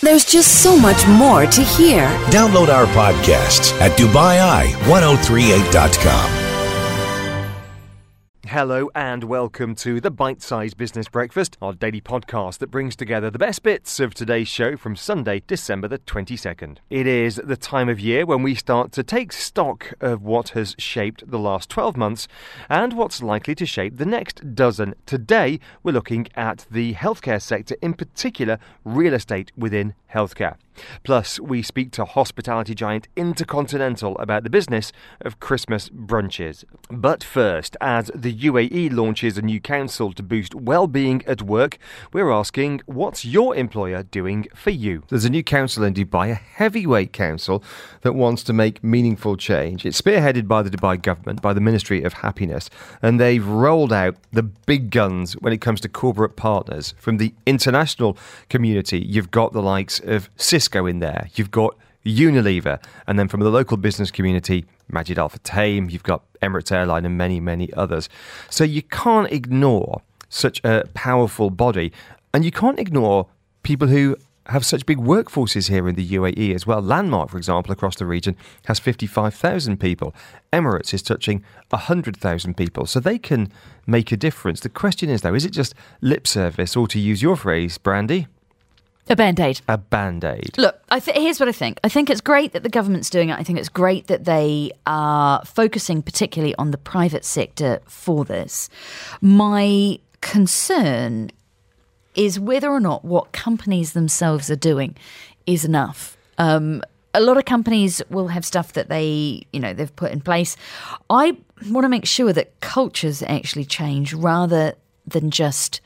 There's just so much more to hear. Download our podcasts at DubaiI1038.com. Hello and welcome to the Bite Size Business Breakfast, our daily podcast that brings together the best bits of today's show from Sunday, December the 22nd. It is the time of year when we start to take stock of what has shaped the last 12 months and what's likely to shape the next dozen. Today, we're looking at the healthcare sector, in particular, real estate within healthcare. Plus, we speak to hospitality giant Intercontinental about the business of Christmas brunches. But first, as the UAE launches a new council to boost well-being at work, we're asking, what's your employer doing for you? There's a new council in Dubai, a heavyweight council that wants to make meaningful change. It's spearheaded by the Dubai government, by the Ministry of Happiness, and they've rolled out the big guns when it comes to corporate partners. From the international community, you've got the likes of Cisco in there, you've got Unilever, and then from the local business community, Majid Al Futtaim, you've got Emirates Airline and many, many others. So you can't ignore such a powerful body, and you can't ignore people who have such big workforces here in the UAE as well. Landmark, for example, across the region has 55,000 people. Emirates is touching 100,000 people, so they can make a difference. The question is, though, is it just lip service, or to use your phrase, Brandy, a Band-Aid. A Band-Aid. Look, here's what I think. I think it's great that the government's doing it. I think it's great that they are focusing particularly on the private sector for this. My concern is whether or not what companies themselves are doing is enough. A lot of companies will have stuff that they've put in place. I want to make sure that cultures actually change rather than just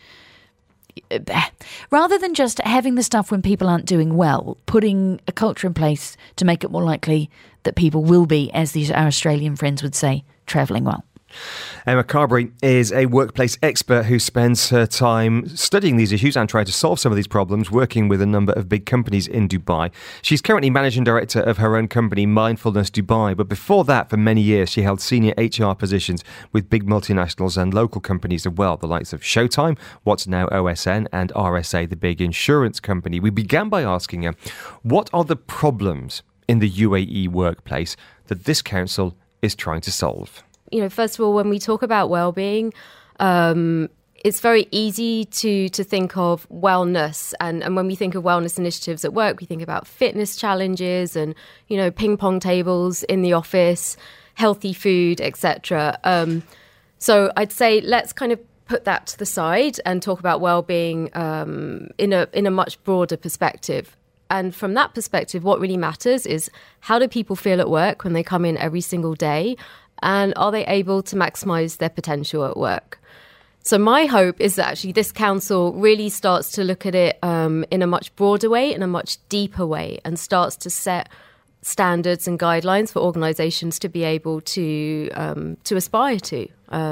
having the stuff when people aren't doing well, putting a culture in place to make it more likely that people will be, as our Australian friends would say, travelling well. Emma Carberry is a workplace expert who spends her time studying these issues and trying to solve some of these problems, working with a number of big companies in Dubai. She's currently managing director of her own company, Mindfulness Dubai, but before that, for many years, she held senior HR positions with big multinationals and local companies as well, the likes of Showtime, what's now OSN, and RSA, the big insurance company. We began by asking her, what are the problems in the UAE workplace that this council is trying to solve? First of all, when we talk about well-being, it's very easy to think of wellness. And when we think of wellness initiatives at work, we think about fitness challenges and, ping pong tables in the office, healthy food, etc. So I'd say let's kind of put that to the side and talk about well-being in a much broader perspective. And from that perspective, what really matters is how do people feel at work when they come in every single day? And are they able to maximise their potential at work? So my hope is that actually this council really starts to look at it in a much broader way, in a much deeper way, and starts to set standards and guidelines for organisations to be able to aspire to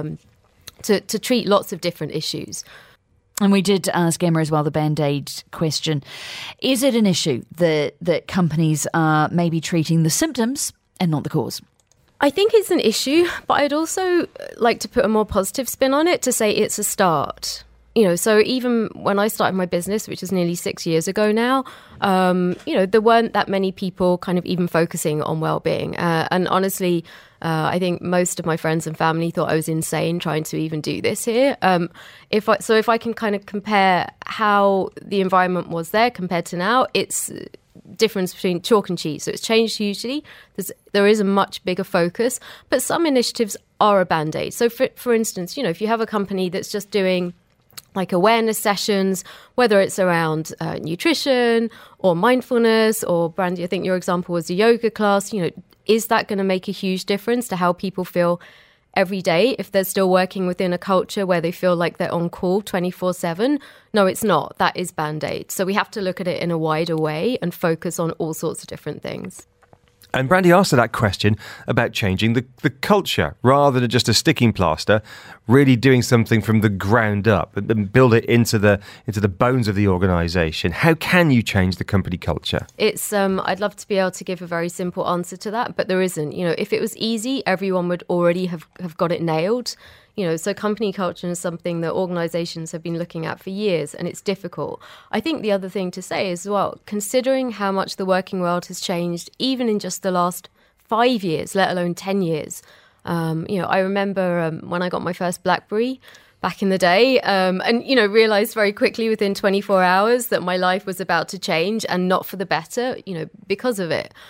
treat lots of different issues. And we did ask Emma as well the Band-Aid question. Is it an issue that companies are maybe treating the symptoms and not the cause? I think it's an issue, but I'd also like to put a more positive spin on it to say it's a start. So even when I started my business, which is nearly 6 years ago now, there weren't that many people kind of even focusing on well-being. And honestly, I think most of my friends and family thought I was insane trying to even do this here. If I can kind of compare how the environment was there compared to now, it's difference between chalk and cheese. So it's changed hugely. There is a much bigger focus, but some initiatives are a Band-Aid. So for instance, if you have a company that's just doing like awareness sessions, whether it's around nutrition or mindfulness, or Brandy, I think your example was a yoga class, is that going to make a huge difference to how people feel every day if they're still working within a culture where they feel like they're on call 24/7? No, it's not. That is Band-Aid. So we have to look at it in a wider way and focus on all sorts of different things. And Brandy asked her that question about changing the culture rather than just a sticking plaster, really doing something from the ground up and build it into the bones of the organisation. How can you change the company culture? It's I'd love to be able to give a very simple answer to that, but there isn't. If it was easy, everyone would already have got it nailed. So company culture is something that organizations have been looking at for years, and it's difficult. I think the other thing to say as well, considering how much the working world has changed, even in just the last 5 years, let alone 10 years. I remember when I got my first BlackBerry back in the day, and realized very quickly within 24 hours that my life was about to change, and not for the better, because of it.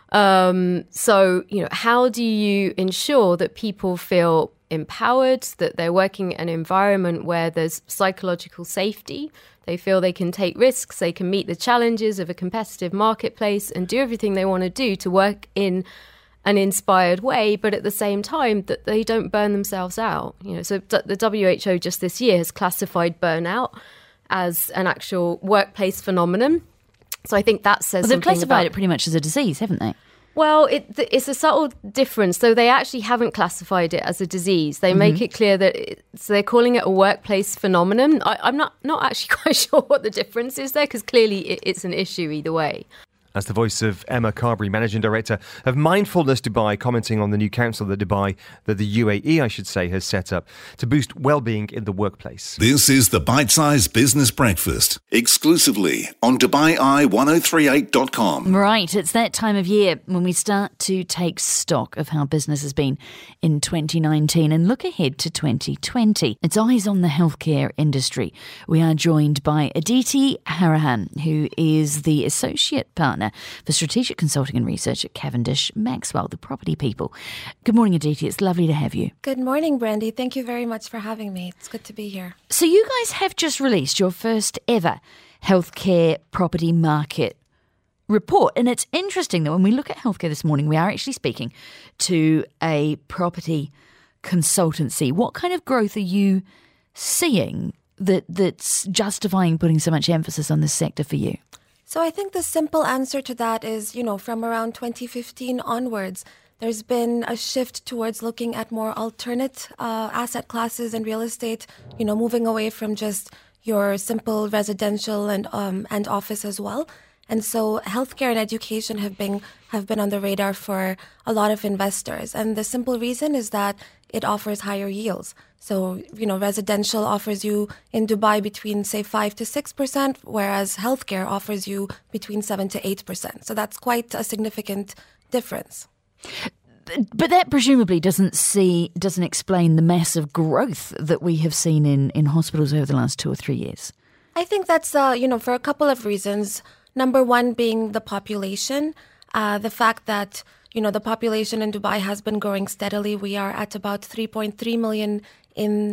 So how do you ensure that people feel empowered, that they're working in an environment where there's psychological safety, they feel they can take risks, they can meet the challenges of a competitive marketplace and do everything they want to do to work in an inspired way, but at the same time that they don't burn themselves out. So the WHO just this year has classified burnout as an actual workplace phenomenon. So I think that says something they've classified it pretty much as a disease, haven't they? Well, it's a subtle difference. So they actually haven't classified it as a disease. They make it clear that so they're calling it a workplace phenomenon. I'm not actually quite sure what the difference is there, because clearly it's an issue either way. That's the voice of Emma Carberry, Managing Director of Mindfulness Dubai, commenting on the new council that the UAE, I should say, has set up to boost well-being in the workplace. This is the Bite Size Business Breakfast, exclusively on DubaiEye1038.com. Right, it's that time of year when we start to take stock of how business has been in 2019 and look ahead to 2020. It's eyes on the healthcare industry. We are joined by Aditi Harahan, who is the Associate Partner for Strategic Consulting and Research at Cavendish Maxwell, the property people. Good morning, Aditi. It's lovely to have you. Good morning, Brandy. Thank you very much for having me. It's good to be here. So you guys have just released your first ever healthcare property market report. And it's interesting that when we look at healthcare this morning, we are actually speaking to a property consultancy. What kind of growth are you seeing that's justifying putting so much emphasis on this sector for you? So I think the simple answer to that is, from around 2015 onwards, there's been a shift towards looking at more alternate asset classes in real estate, moving away from just your simple residential and office as well. And so healthcare and education have been on the radar for a lot of investors. And the simple reason is that it offers higher yields. So, residential offers you in Dubai between, say, 5 to 6%, whereas healthcare offers you between 7 to 8%. So that's quite a significant difference. But that presumably doesn't explain the massive growth that we have seen in hospitals over the last 2 or 3 years. I think that's, for a couple of reasons. Number one being the population, the fact that, the population in Dubai has been growing steadily. We are at about 3.3 million in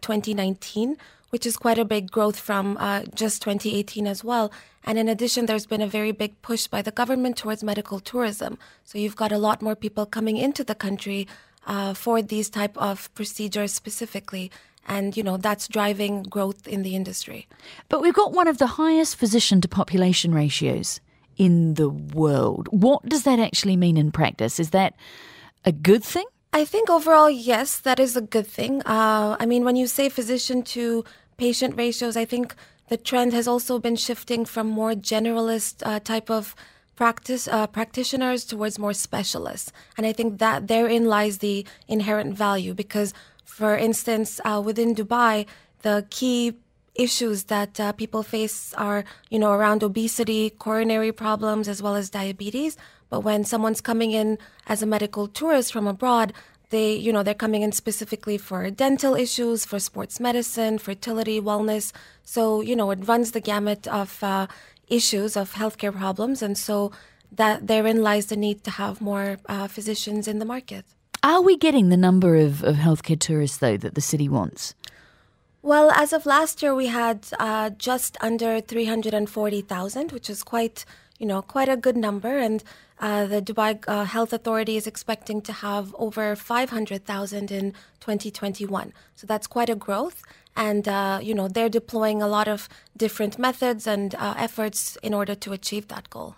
2019, which is quite a big growth from just 2018 as well. And in addition, there's been a very big push by the government towards medical tourism. So you've got a lot more people coming into the country for these type of procedures specifically. And, that's driving growth in the industry. But we've got one of the highest physician to population ratios in the world. What does that actually mean in practice? Is that a good thing? I think overall, yes, that is a good thing. When you say physician to patient ratios, I think the trend has also been shifting from more generalist type of practitioners towards more specialists. And I think that therein lies the inherent value because, for instance, within Dubai, the key issues that people face are, around obesity, coronary problems, as well as diabetes. But when someone's coming in as a medical tourist from abroad, they're coming in specifically for dental issues, for sports medicine, fertility, wellness. So, it runs the gamut of issues of healthcare problems. And so that therein lies the need to have more physicians in the market. Are we getting the number of healthcare tourists, though, that the city wants? Well, as of last year, we had just under 340,000, which is quite a good number. And the Dubai Health Authority is expecting to have over 500,000 in 2021. So that's quite a growth. And, they're deploying a lot of different methods and efforts in order to achieve that goal.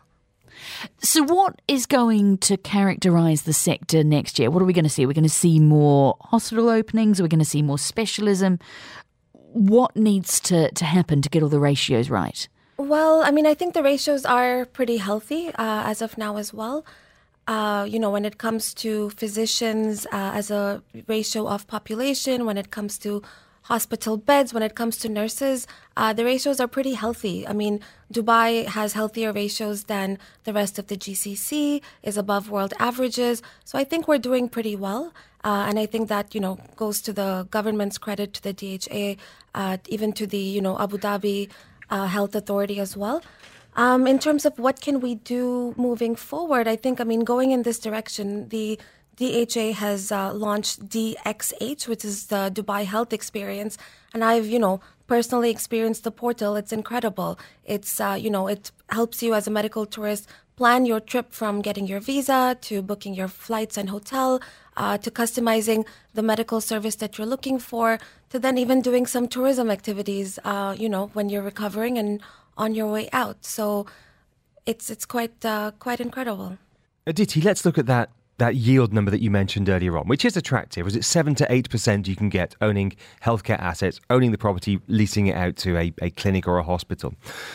So what is going to characterise the sector next year? What are we going to see? We're going to see more hospital openings? Are we going to see more specialism? What needs to happen to get all the ratios right? Well, I think the ratios are pretty healthy as of now as well. when it comes to physicians as a ratio of population, when it comes to hospital beds, when it comes to nurses, the ratios are pretty healthy. I mean, Dubai has healthier ratios than the rest of the GCC, is above world averages. So I think we're doing pretty well. And I think that, goes to the government's credit, to the DHA, even to the, Abu Dhabi Health Authority as well. In terms of what can we do moving forward, I think, going in this direction, the DHA has launched DXH, which is the Dubai Health Experience. And I've, personally experienced the portal. It's incredible. It's, it helps you as a medical tourist plan your trip from getting your visa to booking your flights and hotel, to customizing the medical service that you're looking for, to then even doing some tourism activities, when you're recovering and on your way out. So it's quite incredible. Aditi, let's look at that yield number that you mentioned earlier on, which is attractive. Was it 7 to 8% you can get owning healthcare assets, owning the property, leasing it out to a clinic or a hospital?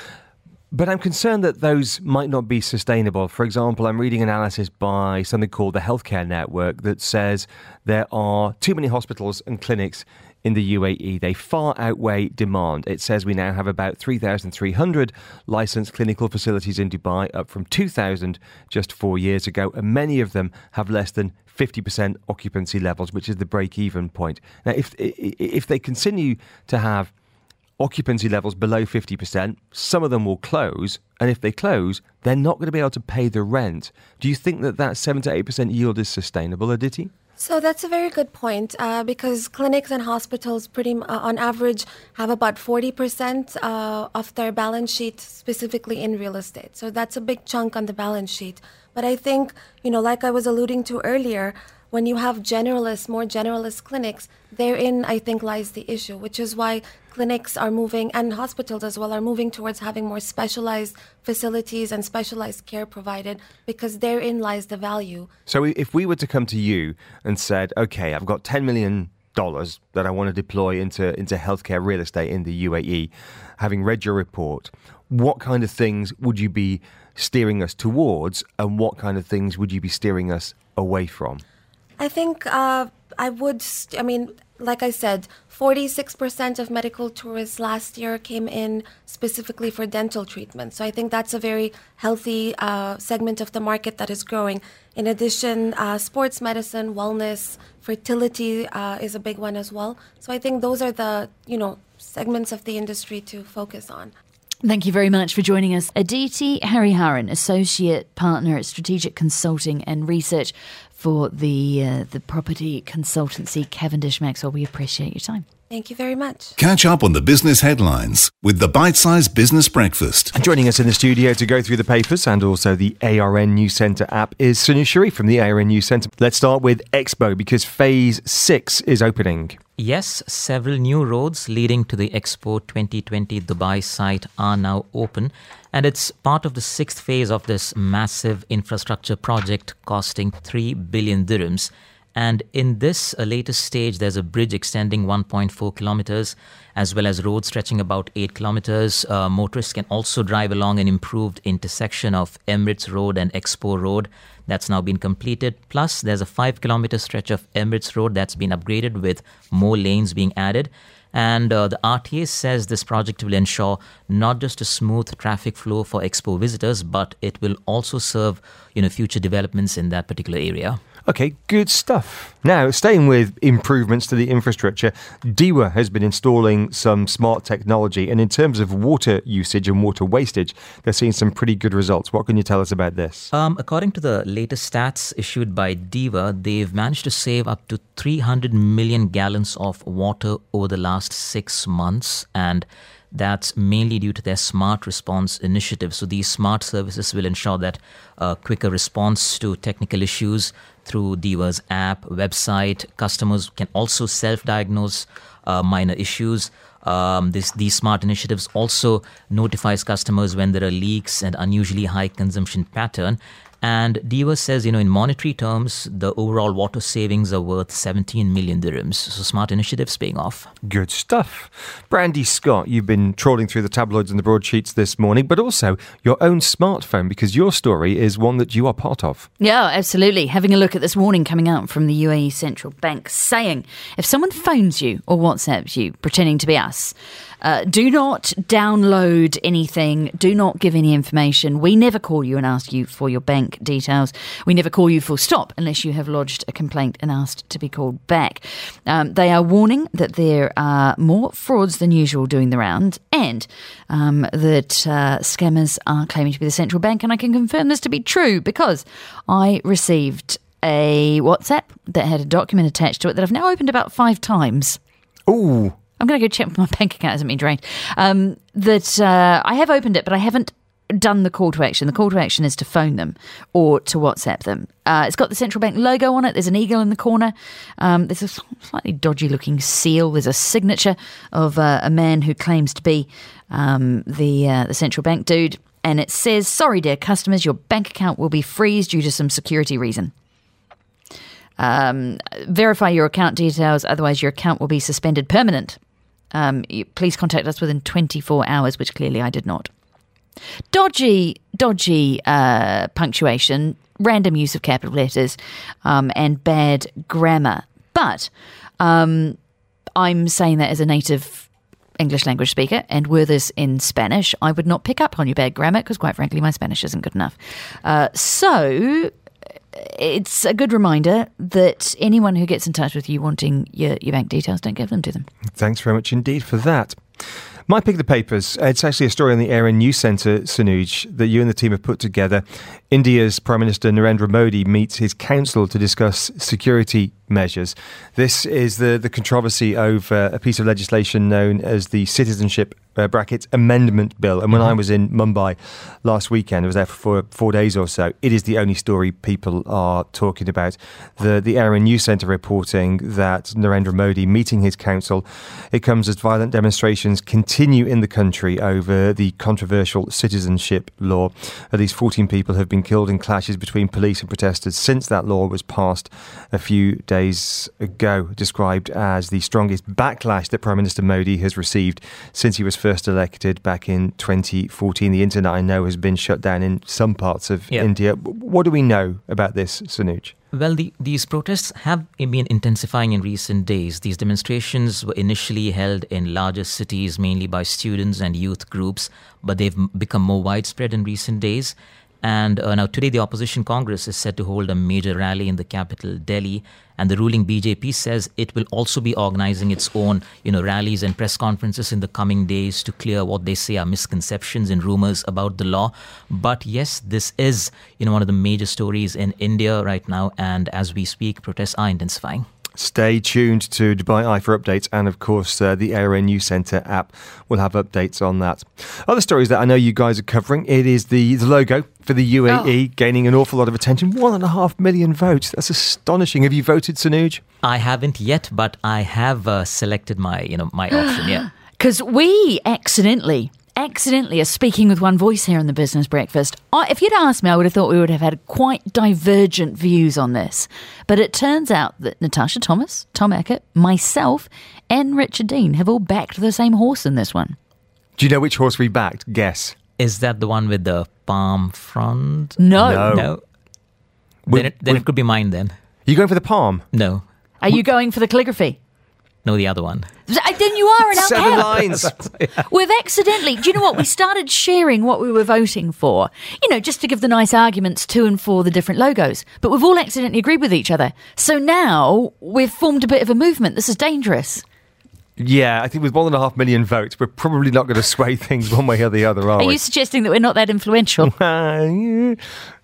But I'm concerned that those might not be sustainable. For example, I'm reading analysis by something called the Healthcare Network that says there are too many hospitals and clinics in the UAE. They far outweigh demand. It says we now have about 3,300 licensed clinical facilities in Dubai, up from 2,000 just 4 years ago, and many of them have less than 50% occupancy levels, which is the break-even point. Now, if they continue to have occupancy levels below 50%, some of them will close, and if they close, they're not going to be able to pay the rent. Do you think that 7 to 8% yield is sustainable, Aditi? So that's a very good point, because clinics and hospitals on average have about 40% of their balance sheet specifically in real estate. So that's a big chunk on the balance sheet. But I think, like I was alluding to earlier, when you have more generalist clinics, therein I think lies the issue, which is why clinics are moving, and hospitals as well, are moving towards having more specialized facilities and specialized care provided, because therein lies the value. So if we were to come to you and said, okay, I've got $10 million that I want to deploy into healthcare real estate in the UAE, having read your report, what kind of things would you be steering us towards, and what kind of things would you be steering us away from? I think like I said, 46% of medical tourists last year came in specifically for dental treatment. So I think that's a very healthy segment of the market that is growing. In addition, sports medicine, wellness, fertility is a big one as well. So I think those are the, segments of the industry to focus on. Thank you very much for joining us. Aditi Hariharan, Associate Partner at Strategic Consulting and Research for the property consultancy Cavendish Maxwell. We appreciate your time. Thank you very much. Catch up on the business headlines with the Bite-Sized Business Breakfast. And joining us in the studio to go through the papers and also the ARN News Centre app is Sunil Sharif from the ARN News Centre. Let's start with Expo, because Phase 6 is opening. Yes, several new roads leading to the Expo 2020 Dubai site are now open, and it's part of the 6th phase of this massive infrastructure project costing 3 billion dirhams. And in this latest stage, there's a bridge extending 1.4 kilometers, as well as roads stretching about 8 kilometers. Motorists can also drive along an improved intersection of Emirates Road and Expo Road. That's now been completed. Plus, there's a 5-kilometer stretch of Emirates Road that's been upgraded with more lanes being added. And the RTA says this project will ensure not just a smooth traffic flow for Expo visitors, but it will also serve, future developments in that particular area. Okay, good stuff. Now, staying with improvements to the infrastructure, DEWA has been installing some smart technology, and in terms of water usage and water wastage, they're seeing some pretty good results. What can you tell us about this? According to the latest stats issued by DEWA, they've managed to save up to 300 million gallons of water over the last 6 months, and that's mainly due to their smart response initiative. So these smart services will ensure that quicker response to technical issues through DEWA's app, website. Customers can also self-diagnose minor issues. These smart initiatives also notifies customers when there are leaks and unusually high consumption pattern. And DWS says, in monetary terms, the overall water savings are worth 17 million dirhams. So smart initiatives paying off. Good stuff. Brandy Scott, you've been trawling through the tabloids and the broadsheets this morning, but also your own smartphone, because your story is one that you are part of. Yeah, absolutely. Having a look at this warning coming out from the UAE Central Bank saying, if someone phones you or WhatsApps you pretending to be us, do not download anything. Do not give any information. We never call you and ask you for your bank details. We never call you full stop unless you have lodged a complaint and asked to be called back. They are warning that there are more frauds than usual doing the round, and that scammers are claiming to be the central bank. And I can confirm this to be true because I received a WhatsApp that had a document attached to it that I've now opened about 5 times. Ooh. I'm going to go check my bank account. It hasn't been drained. I have opened it, but I haven't done the call to action. The call to action is to phone them or to WhatsApp them. It's got the central bank logo on it. There's an eagle in the corner. There's a slightly dodgy looking seal. There's a signature of a man who claims to be the central bank dude. And it says, sorry, dear customers, your bank account will be freezed due to some security reason. Verify your account details, otherwise your account will be suspended permanent. Please contact us within 24 hours, which clearly I did not. Dodgy punctuation, random use of capital letters, and bad grammar. But I'm saying that as a native English language speaker, and were this in Spanish, I would not pick up on your bad grammar because, quite frankly, my Spanish isn't good enough. So it's a good reminder that anyone who gets in touch with you wanting your bank details, don't give them to them. Thanks very much indeed for that. My pick of the papers, it's actually a story on the ARN News Centre, Sanuj, that you and the team have put together. India's Prime Minister Narendra Modi meets his council to discuss security measures. This is the controversy over a piece of legislation known as the Citizenship Amendment Bill. And when I was in Mumbai last weekend, I was there for 4 days or so, it is the only story people are talking about. The ARN News Centre reporting that Narendra Modi meeting his council, it comes as violent demonstrations continue in the country over the controversial citizenship law. At least 14 people have been killed in clashes between police and protesters since that law was passed a few days ago, described as the strongest backlash that Prime Minister Modi has received since he was first elected back in 2014. The internet, I know, has been shut down in some parts of India. What do we know about this, Sanuj? Well, these protests have been intensifying in recent days. These demonstrations were initially held in larger cities, mainly by students and youth groups, but they've become more widespread in recent days. And now today the opposition Congress is set to hold a major rally in the capital, Delhi. And the ruling BJP says it will also be organizing its own, rallies and press conferences in the coming days to clear what they say are misconceptions and rumors about the law. But yes, this is, one of the major stories in India right now. And as we speak, protests are intensifying. Stay tuned to Dubai Eye for updates, and of course the ARN News Centre app will have updates on that. Other stories that I know you guys are covering, it is the logo for the UAE gaining an awful lot of attention. 1.5 million votes. That's astonishing. Have you voted, Sanuj? I haven't yet, but I have selected my option, yeah. Because we accidentally are speaking with one voice here on the Business Breakfast. If you'd asked me, I would have thought we would have had quite divergent views on this. But it turns out that Natasha Thomas, Tom Eckert, myself and Richard Dean have all backed the same horse in this one. Do you know which horse we backed? Guess. Is that the one with the palm front? No. Then it could be mine then. Are you going for the palm? No. Are you going for the calligraphy? No, the other one. Then you are in our 7 lines. We've accidentally, do you know what? We started sharing what we were voting for, just to give the nice arguments to and for the different logos. But we've all accidentally agreed with each other. So now we've formed a bit of a movement. This is dangerous. Yeah, I think with 1.5 million votes, we're probably not going to sway things one way or the other, are we? Are you suggesting that we're not that influential? Yeah.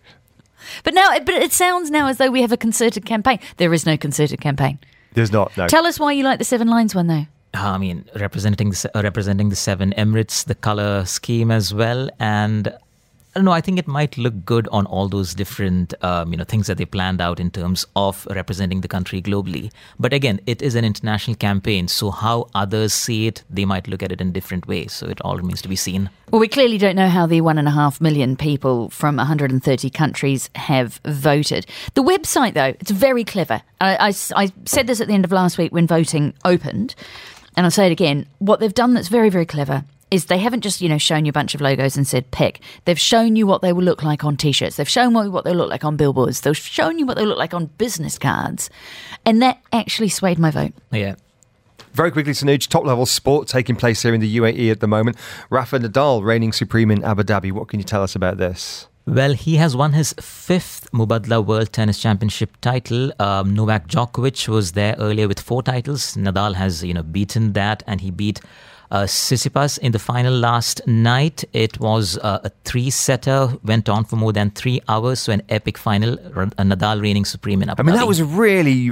But it sounds now as though we have a concerted campaign. There is no concerted campaign. There's not, no. Tell us why you like the 7 lines one, though. Representing the 7 Emirates, the colour scheme as well. And No, I think it might look good on all those different, things that they planned out in terms of representing the country globally. But again, it is an international campaign, so how others see it, they might look at it in different ways. So it all remains to be seen. Well, we clearly don't know how the 1.5 million people from 130 countries have voted. The website, though, it's very clever. I said this at the end of last week when voting opened, and I'll say it again. What they've done that's very, very clever is they haven't just, shown you a bunch of logos and said pick. They've shown you what they will look like on T-shirts. They've shown you what they'll look like on billboards. They've shown you what they look like on business cards. And that actually swayed my vote. Yeah. Very quickly, Sanuj, top-level sport taking place here in the UAE at the moment. Rafa Nadal reigning supreme in Abu Dhabi. What can you tell us about this? Well, he has won his 5th Mubadala World Tennis Championship title. Novak Djokovic was there earlier with 4 titles. Nadal has, beaten that, and he beat Tsitsipas in the final last night. It was a 3-setter, went on for more than 3 hours, so an epic final. Nadal reigning supreme in Abu Dhabi. That was really...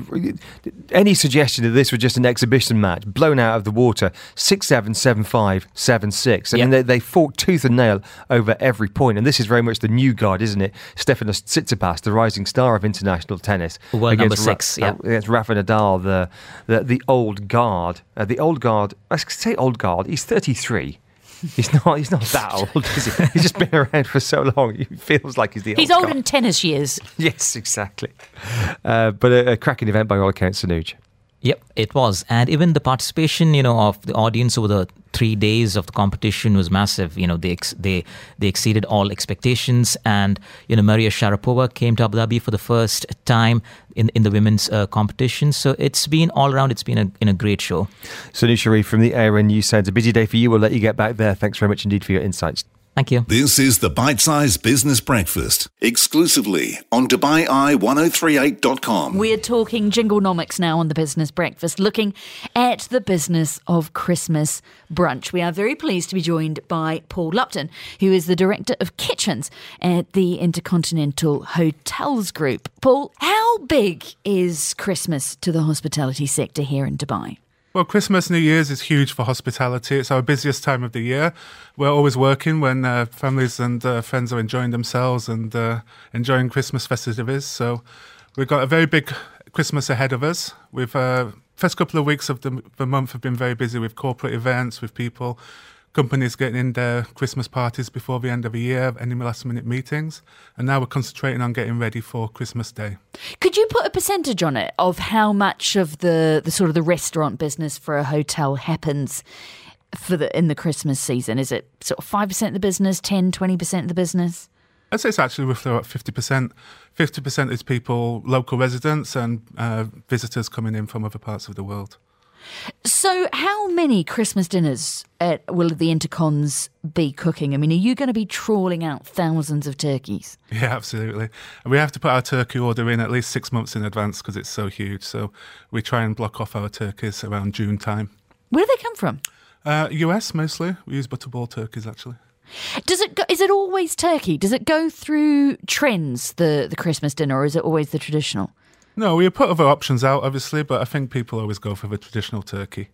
Any suggestion that this was just an exhibition match, blown out of the water, 6-7, 7-5, 7-6. They fought tooth and nail over every point, and this is very much the new guard, isn't it? Stefanos Tsitsipas, the rising star of international tennis. World number 6, against Rafa Nadal, the old guard. The old guard, I say old guard, he's 33. He's not that old, is he? He's just been around for so long. He feels like he's the old He's old guard. in tennis years. Yes, exactly. But a cracking event by all accounts, Sanuj. Yep, it was. And even the participation, of the audience over the 3 days of the competition was massive. They exceeded all expectations. And, Maria Sharapova came to Abu Dhabi for the first time in the women's competition. So it's been all around, it's been a great show. Sanuj Sharif from the ARN News Centre. Busy day for you. We'll let you get back there. Thanks very much indeed for your insights. Thank you. This is the Bite-Size Business Breakfast, exclusively on DubaiEye1038.com. We're talking Jinglenomics now on the Business Breakfast, looking at the business of Christmas brunch. We are very pleased to be joined by Paul Lupton, who is the Director of Kitchens at the Intercontinental Hotels Group. Paul, how big is Christmas to the hospitality sector here in Dubai? Well, Christmas, New Year's is huge for hospitality. It's our busiest time of the year. We're always working when families and friends are enjoying themselves and enjoying Christmas festivities. So we've got a very big Christmas ahead of us. We've first couple of weeks of the month have been very busy with corporate events, with people, companies getting in their Christmas parties before the end of the year, any last-minute meetings. And now we're concentrating on getting ready for Christmas Day. Could you put a percentage on it of how much of the sort of the restaurant business for a hotel happens in the Christmas season? Is it sort of 5% of the business, 10, 20% of the business? I'd say it's actually roughly about 50%. 50% is people, local residents and visitors coming in from other parts of the world. So how many Christmas dinners will the Intercons be cooking? I mean, are you going to be trawling out thousands of turkeys? Yeah, absolutely. And we have to put our turkey order in at least 6 months in advance because it's so huge. So we try and block off our turkeys around June time. Where do they come from? US mostly. We use butterball turkeys actually. Is it always turkey? Does it go through trends, the Christmas dinner, or is it always the traditional? No, we put other options out, obviously, but I think people always go for the traditional turkey.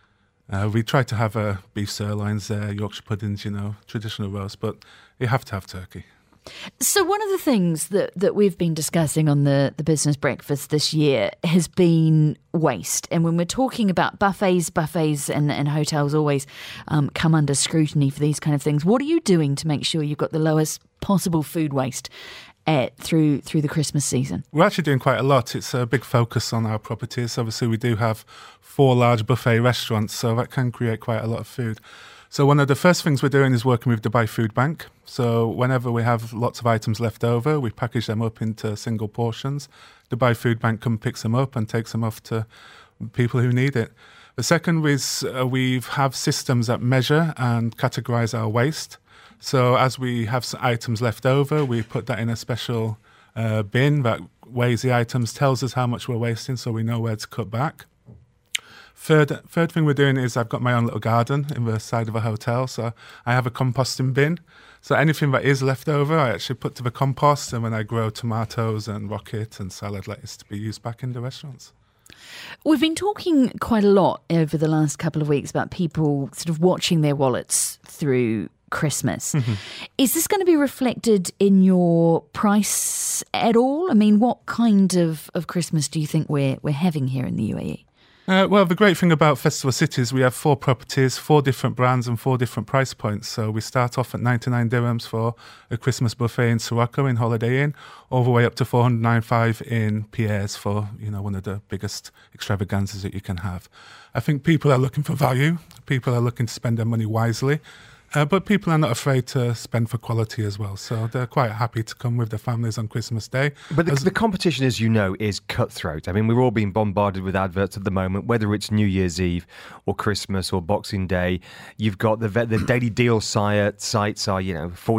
We try to have beef sirloins there, Yorkshire puddings, traditional roast, but you have to have turkey. So one of the things that we've been discussing on the Business Breakfast this year has been waste. And when we're talking about buffets and hotels always come under scrutiny for these kind of things, what are you doing to make sure you've got the lowest possible food waste through the Christmas season? We're actually doing quite a lot. It's a big focus on our properties. Obviously, we do have 4 large buffet restaurants, so that can create quite a lot of food. So one of the first things we're doing is working with Dubai Food Bank. So whenever we have lots of items left over, we package them up into single portions. Dubai Food Bank picks them up and takes them off to people who need it. The second is we have systems that measure and categorize our waste. So as we have some items left over, we put that in a special bin that weighs the items, tells us how much we're wasting so we know where to cut back. Third thing we're doing is I've got my own little garden in the side of a hotel, so I have a composting bin. So anything that is left over, I actually put to the compost, and when I grow tomatoes and rocket and salad lettuce to be used back in the restaurants. We've been talking quite a lot over the last couple of weeks about people sort of watching their wallets through Christmas. Is this going to be reflected in your price at all? I mean, what kind of Christmas do you think we're having here in the UAE? Well, the great thing about Festival City is we have 4 properties, 4 different brands and 4 different price points. So we start off at 99 dirhams for a Christmas buffet in Sirocco in Holiday Inn, all the way up to 495 in Pierre's for, one of the biggest extravaganzas that you can have. I think people are looking for value. People are looking to spend their money wisely. But people are not afraid to spend for quality as well. So they're quite happy to come with their families on Christmas Day. But the competition, as you know, is cutthroat. I mean, we're all being bombarded with adverts at the moment, whether it's New Year's Eve or Christmas or Boxing Day. You've got the daily deal sites are, 40,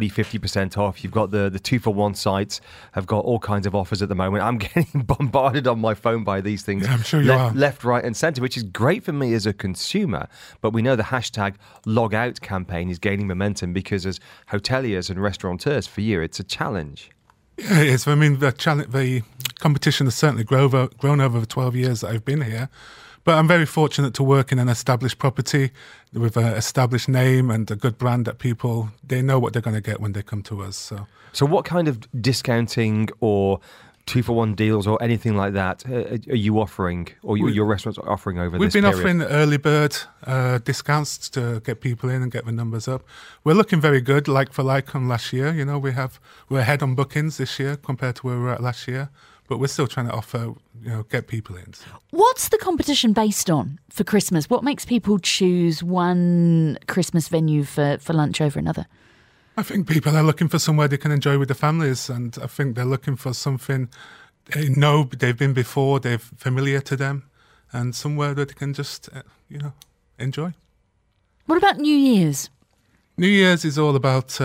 50% off. You've got the 2-for-1 sites have got all kinds of offers at the moment. I'm getting bombarded on my phone by these things. Yeah, I'm sure you are. Left, right and centre, which is great for me as a consumer. But we know the hashtag log out campaign is gaining momentum because as hoteliers and restaurateurs, for you, it's a challenge. Yeah, it is. I mean, the competition has certainly grown over the 12 years that I've been here. But I'm very fortunate to work in an established property with an established name and a good brand that they know what they're going to get when they come to us. So what kind of discounting or 2-for-1 deals or anything like that are you offering, or your restaurants are offering over this period? We've been offering early bird discounts to get people in and get the numbers up. We're looking very good, like for like on last year. We're ahead on bookings this year compared to where we were at last year, but we're still trying to offer, get people in. What's the competition based on for Christmas? What makes people choose one Christmas venue for lunch over another? I think people are looking for somewhere they can enjoy with their families, and I think they're looking for something they know they've been before, they're familiar to them, and somewhere that they can just, enjoy. What about New Year's? New Year's is all about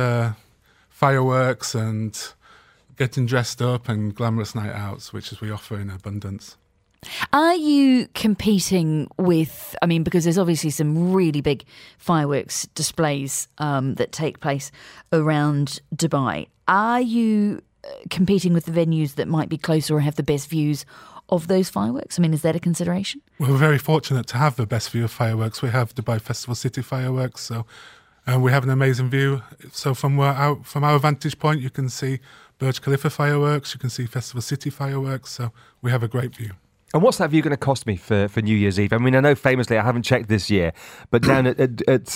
fireworks and getting dressed up and glamorous night outs, which is we offer in abundance. Are you competing with, because there's obviously some really big fireworks displays that take place around Dubai. Are you competing with the venues that might be closer or have the best views of those fireworks? Is that a consideration? We're very fortunate to have the best view of fireworks. We have Dubai Festival City fireworks, so we have an amazing view. So from our vantage point, you can see Burj Khalifa fireworks, you can see Festival City fireworks, so we have a great view. And what's that view going to cost me for New Year's Eve? I know famously, I haven't checked this year, but down at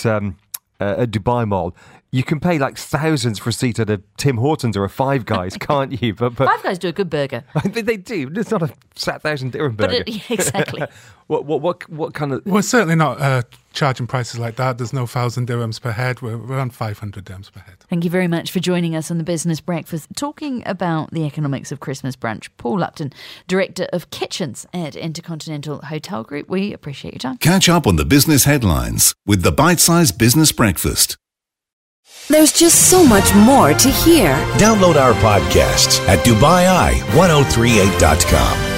Dubai Mall, you can pay like thousands for a seat at a Tim Hortons or a Five Guys, can't you? But Five Guys do a good burger. They do. It's not a 1,000 dirham burger. Exactly. What kind of? We're certainly not charging prices like that. There's no 1,000 dirhams per head. We're around 500 dirhams per head. Thank you very much for joining us on the Business Breakfast, talking about the economics of Christmas brunch. Paul Upton, Director of Kitchens at Intercontinental Hotel Group. We appreciate your time. Catch up on the business headlines with the Bite-Sized Business Breakfast. There's just so much more to hear. Download our podcasts at DubaiEye1038.com.